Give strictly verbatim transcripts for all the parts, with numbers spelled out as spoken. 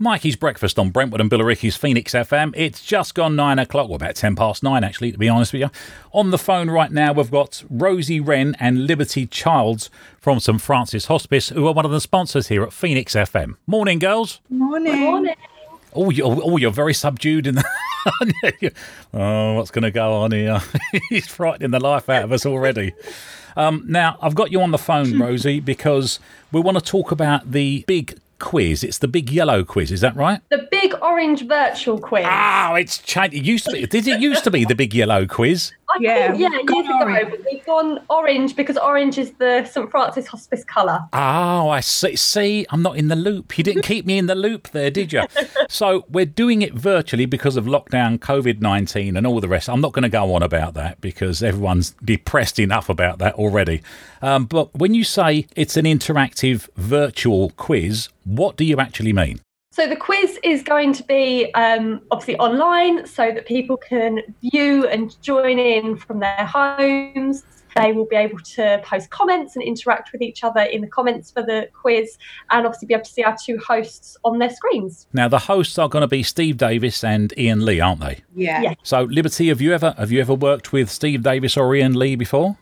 Mikey's Breakfast on Brentwood and Billericay's Phoenix F M. It's just gone nine o'clock, well, about ten past nine, actually, to be honest with you. On the phone right now, we've got Rosie Wren and Liberty Childs from St Francis Hospice, who are one of the sponsors here at Phoenix F M. Morning, girls. Morning. Morning. Oh, you're, oh, you're very subdued in the... oh, what's going to go on here? He's frightening the life out of us already. Um, now, I've got you on the phone, Rosie, because we want to talk about the big quiz. It's the big yellow quiz, is that right? The big orange virtual quiz. Oh, it's changed. It used to be. Did it used to be the big yellow quiz? I yeah, think, yeah, years ago, orange. But we've gone orange because orange is the St Francis Hospice colour. Oh, I see. See, I'm not in the loop. You didn't keep me in the loop there, did you? So we're doing it virtually because of lockdown, COVID nineteen and all the rest. I'm not going to go on about that because everyone's depressed enough about that already. Um, but when you say it's an interactive virtual quiz, what do you actually mean? So the quiz is going to be um, obviously online so that people can view and join in from their homes. They will be able to post comments and interact with each other in the comments for the quiz and obviously be able to see our two hosts on their screens. Now, the hosts are going to be Steve Davis and Ian Lee, aren't they? Yeah. yeah. So, Liberty, have you ever have you ever worked with Steve Davis or Ian Lee before?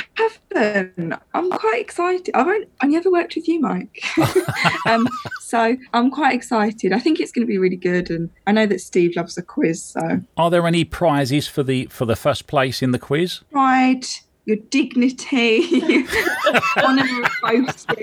I'm quite excited. I've only, I never worked with you, Mike. um, so I'm quite excited. I think it's going to be really good, and I know that Steve loves a quiz. So, are there any prizes for the for the first place in the quiz? Pride, your dignity, honour of hosting,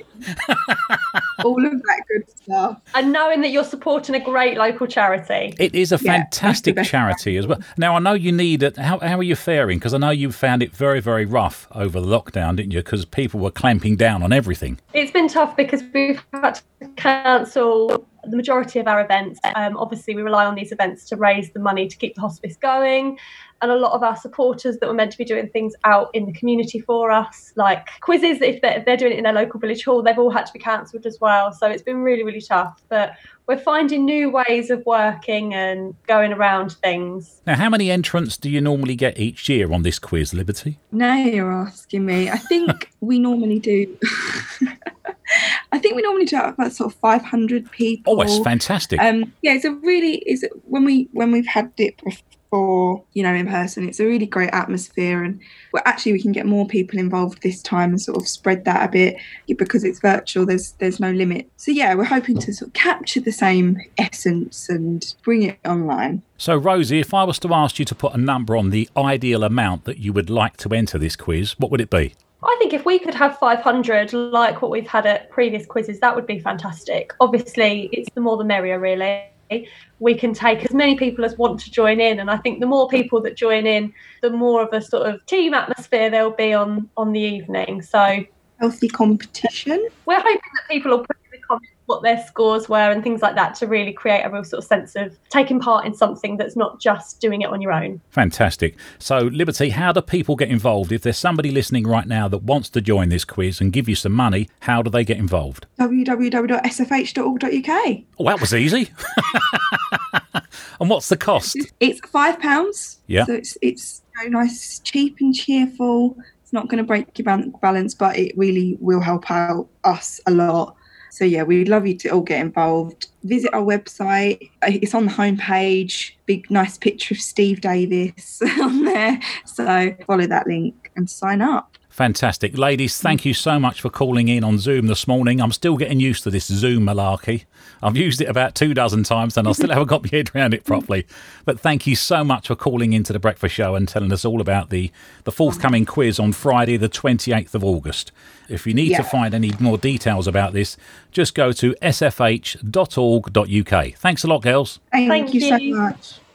all of that good stuff. And knowing that you're supporting a great local charity. It is a fantastic yeah, charity as well. Now, I know you need it. How, how are you faring? Because I know you found it very, very rough over the lockdown, didn't you? Because people were clamping down on everything. It's been tough because we've had to cancel the majority of our events. Um, obviously, we rely on these events to raise the money to keep the hospice going. And a lot of our supporters that were meant to be doing things out in the community for us, like quizzes, if they're, if they're doing it in their local village hall, they've all had to be cancelled as well. So it's been really, really tough. But we're finding new ways of working and going around things. Now, how many entrants do you normally get each year on this quiz, Liberty? Now you're asking me. I think we normally do... I think we normally do about sort of five hundred people. Oh, that's fantastic. Um, yeah, it's a really... Is when, we, when we've had it before, you know, in person, it's a really great atmosphere, and well, actually we can get more people involved this time and sort of spread that a bit because it's virtual. There's there's no limit. So yeah, we're hoping to sort of capture the same essence and bring it online. So Rosie, if I was to ask you to put a number on the ideal amount that you would like to enter this quiz, what would it be? I think if we could have five hundred like what we've had at previous quizzes, that would be fantastic. Obviously, it's the more the merrier, really. We can take as many people as want to join in, and I think the more people that join in, the more of a sort of team atmosphere there'll be on on the evening. So healthy competition. We're hoping that people will put in the comments what their scores were and things like that to really create a real sort of sense of taking part in something that's not just doing it on your own. Fantastic. So, Liberty, how do people get involved? If there's somebody listening right now that wants to join this quiz and give you some money, how do they get involved? w w w dot s f h dot org dot u k. Oh, that was easy. And what's the cost? It's five pounds. Yeah. So it's, it's very nice, cheap and cheerful. It's not going to break your bank balance, but it really will help out us a lot. So, yeah, we'd love you to all get involved. Visit our website. It's on the homepage. Big, nice picture of Steve Davis on there. So follow that link and sign up. Fantastic. Ladies, thank you so much for calling in on Zoom this morning. I'm still getting used to this Zoom malarkey. I've used it about two dozen times and I still haven't got my head around it properly. But thank you so much for calling into the Breakfast Show and telling us all about the, the forthcoming quiz on Friday, the twenty-eighth of August. If you need yeah. to find any more details about this, just go to s f h dot org dot u k. Thanks a lot, girls. Thank, thank you you so much.